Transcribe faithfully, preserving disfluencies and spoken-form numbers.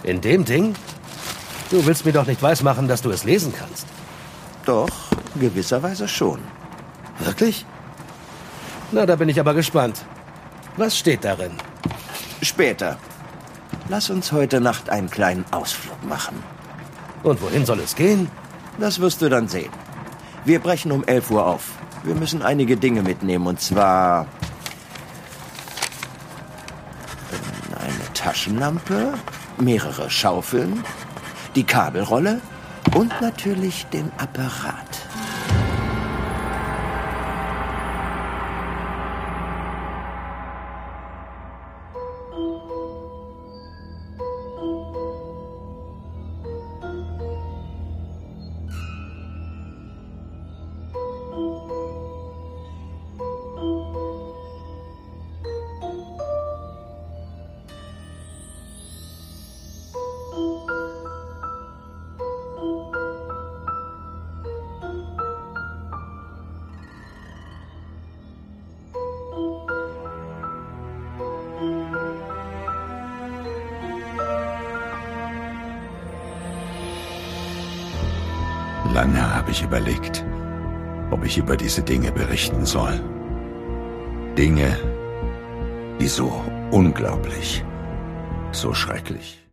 In dem Ding? Du willst mir doch nicht weismachen, dass du es lesen kannst. Doch, gewisserweise schon. Wirklich? Na, da bin ich aber gespannt. Was steht darin? Später. Lass uns heute Nacht einen kleinen Ausflug machen. Und wohin soll es gehen? Das wirst du dann sehen. Wir brechen um elf Uhr auf. Wir müssen einige Dinge mitnehmen, und zwar eine Taschenlampe, mehrere Schaufeln, die Kabelrolle und natürlich den Apparat. Lange habe ich überlegt, ob ich über diese Dinge berichten soll. Dinge, die so unglaublich, so schrecklich